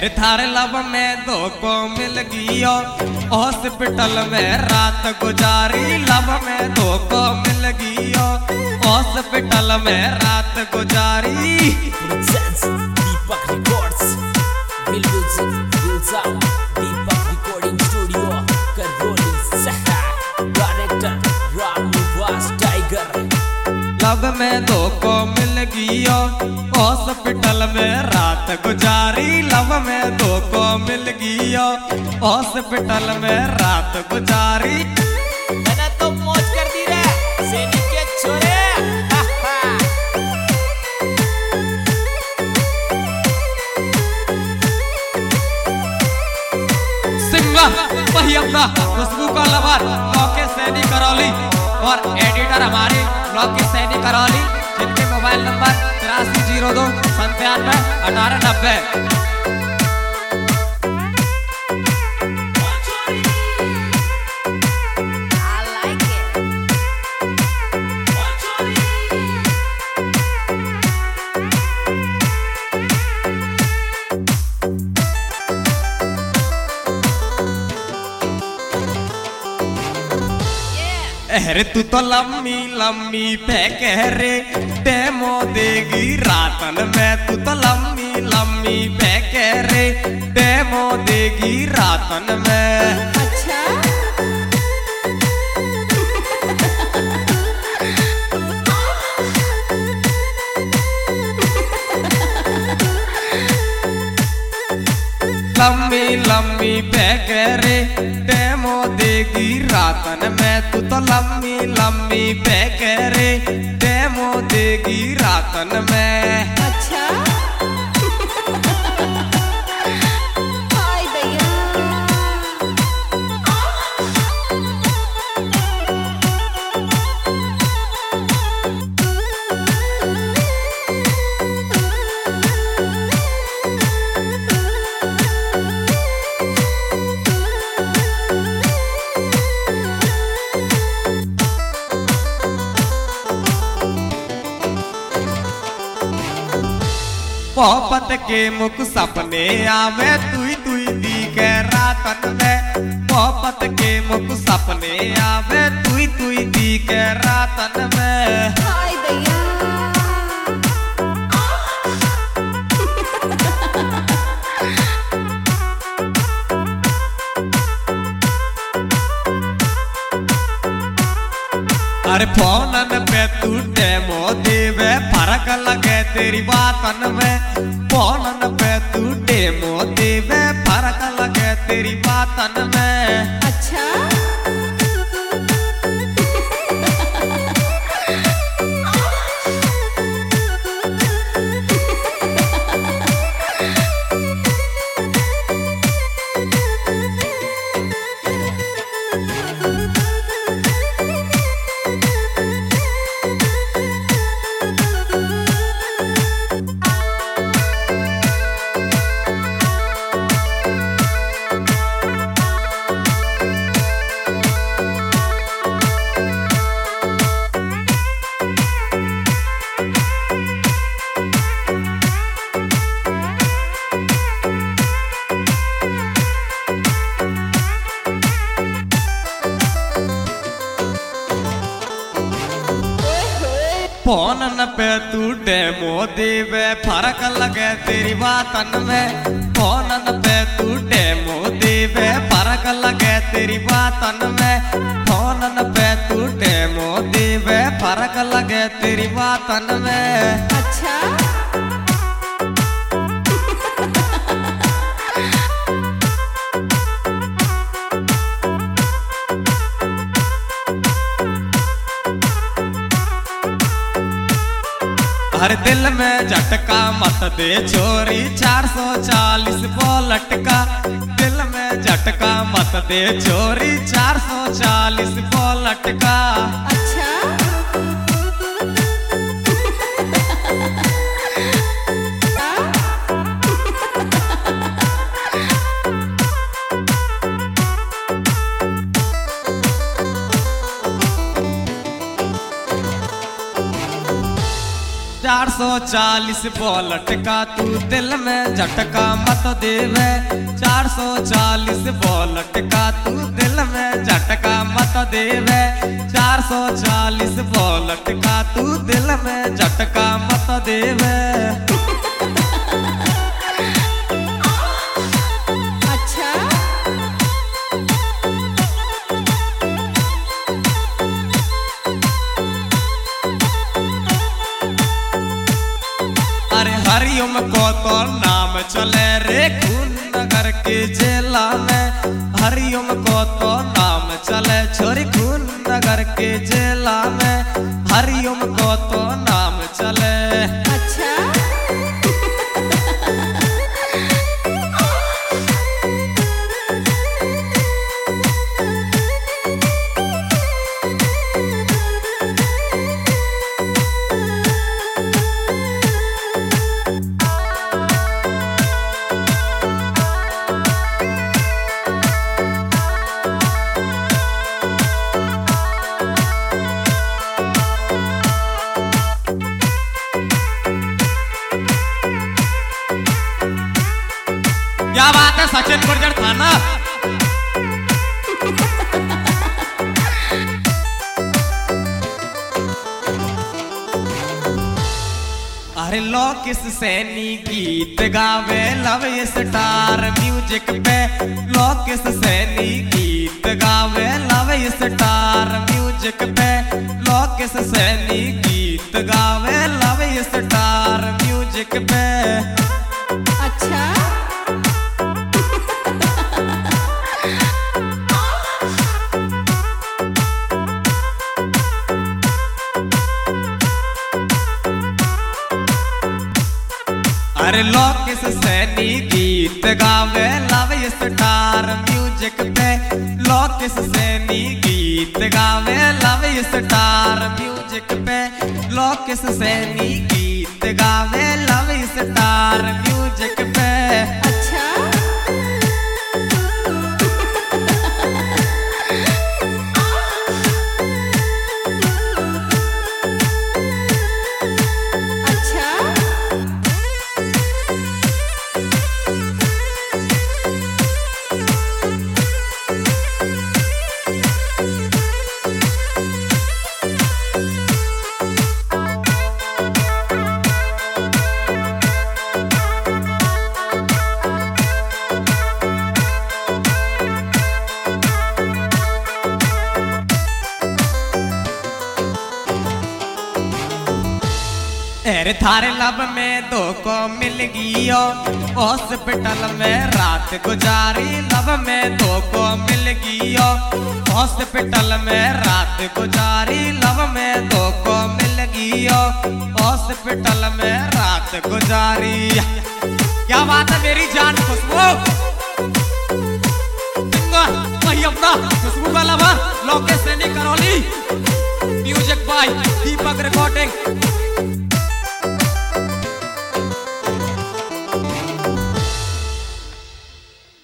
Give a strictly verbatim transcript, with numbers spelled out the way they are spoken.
अरे थारे लब में दो को मिल गियो हॉस्पिटल में रात गुजारी। लब में दो को मिल गियो हॉस्पिटल में रात गुजारी। Deepak records Deepak recording studio Karauli शहर। Director Ram Niwas tiger. लब में दो को मिल गियो हॉस्पिटल में रात गुजारी। लब में दो को मिल गियो हॉस्पिटल में रात गुजारी। मैंने तो मौज कर दी रे सैनिक के छोरे। सिंगा वही अपना खुशबू का लवर ब्लॉक के सैनिक करौली और एडिटर हमारे ब्लॉक के सैनिक करौली, जिनके मोबाइल नंबर तिरासी जीरो दो संतानवे अठारह नब्बे। अरे तू तो लम्मी लम्मी पे कह रे डेमो देगी रातन में। तू तो लम्मी लम्मी पे कह रे डेमो देगी रातन में। अच्छा लम्मी लम्मी पे कह रे डेमो देगी रातन में। तू तो लम्मी लम्मी पे कह रे डेमो देगी रातन में। अच्छा हाय भैया पोपत के मुख सपने आवे तुई तुई दी के रातन में। पोपत के मुख सपने आवे तुई तुई दी के रातन में। हाय भैया अरे फोनन पे तू डेमो देवे फर्क लगे तेरी बातन में। फोनन पे तू डेमो देवे फर्क लगे तेरी बातन में। अच्छा फोनन पे तू डेमो देवे फर्क लगे तेरी बातन में। फोनन पे तू डेमो देवे फर्क लगे तेरी बातन में। फोनन पे तू डेमो देवे फर्क लगे तेरी बातन में। अच्छा हर दिल में झटका मत दे चोरी चार सौ चालीस बोलट का। दिल में झटका मत दे चोरी चार सौ चालीस बोलट का। अच्छा चार सौ चालीस वोल्ट का तू दिल में झटका मत देवे। चार सौ चालीस वोल्ट का तू दिल में झटका मत देवे। चार सौ चालीस वोल्ट का तू दिल में झटका मत देवे। अच्छा अरे हरिओम को तो नाम चले रे खून नगर के जिला में। हरिओम को तो नाम चले छोरी खून नगर के जिला में। हरिओम को तो नाम चले। अच्छा क्या बात है सचिन गुर्जर थाना। अरे लोकिस सैनी गीत गावे लव स्टार म्यूजिक पे। लोकिस सैनी गीत गावे लव स्टार म्यूजिक पे। लोकिस सैनी गीत गावे लव स्टार म्यूजिक पे। अच्छा अरे लोकिस सैनी गीत गावे लव स्टार म्यूजिक पे। लोकिस सैनी गीत गावे लव स्टार म्यूजिक पे। लोकिस सैनी गीत गावे लव स्टार म्यूजिक पे। अच्छा अच्छा अरे थारे लब में दो को मिल गियो। हॉस्पिटल में रात गुजारी लब में दो को मिल गियो। हॉस्पिटल में रात गुजारी लब में दो को मिल गियो। हॉस्पिटल में रात गुजारी। क्या बात है मेरी जान खुशबू। वही अपना खुशबू वाला Lokesh Saini Karauli. Music by Deepak recording.